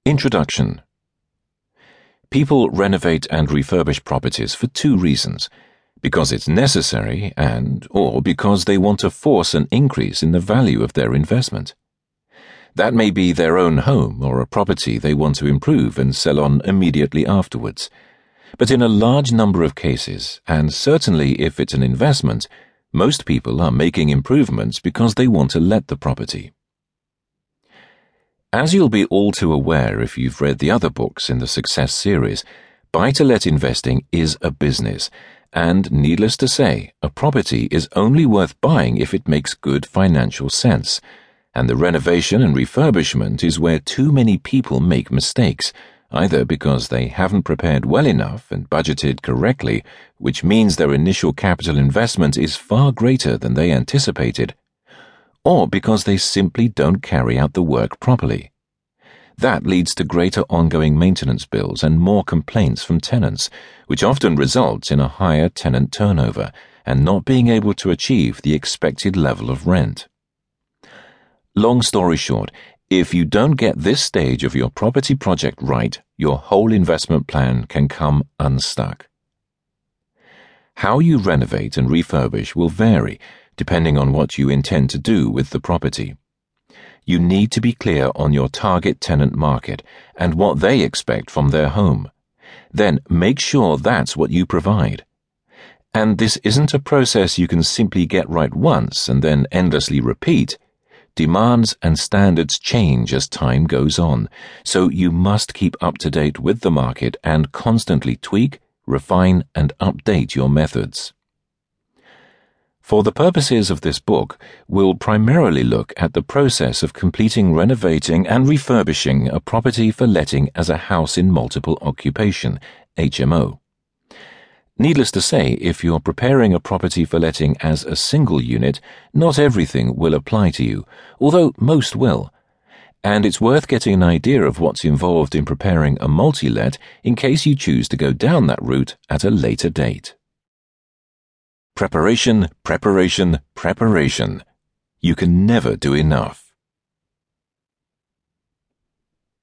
Introduction. People renovate and refurbish properties for two reasons: because it's necessary or because they want to force an increase in the value of their investment. That may be their own home or a property they want to improve and sell on immediately afterwards. But in a large number of cases, and certainly if it's an investment, most people are making improvements because they want to let the property. As you'll be all too aware if you've read the other books in the Success series, buy-to-let investing is a business, and needless to say, a property is only worth buying if it makes good financial sense, and the renovation and refurbishment is where too many people make mistakes, either because they haven't prepared well enough and budgeted correctly, which means their initial capital investment is far greater than they anticipated, or because they simply don't carry out the work properly. That leads to greater ongoing maintenance bills and more complaints from tenants, which often results in a higher tenant turnover and not being able to achieve the expected level of rent. Long story short, if you don't get this stage of your property project right, your whole investment plan can come unstuck. How you renovate and refurbish will vary, depending on what you intend to do with the property. You need to be clear on your target tenant market and what they expect from their home. Then make sure that's what you provide. And this isn't a process you can simply get right once and then endlessly repeat. Demands and standards change as time goes on, so you must keep up to date with the market and constantly tweak, refine, and update your methods. For the purposes of this book, we'll primarily look at the process of completing renovating and refurbishing a property for letting as a house in multiple occupation, HMO. Needless to say, if you're preparing a property for letting as a single unit, not everything will apply to you, although most will. And it's worth getting an idea of what's involved in preparing a multi-let in case you choose to go down that route at a later date. Preparation, preparation, preparation. You can never do enough.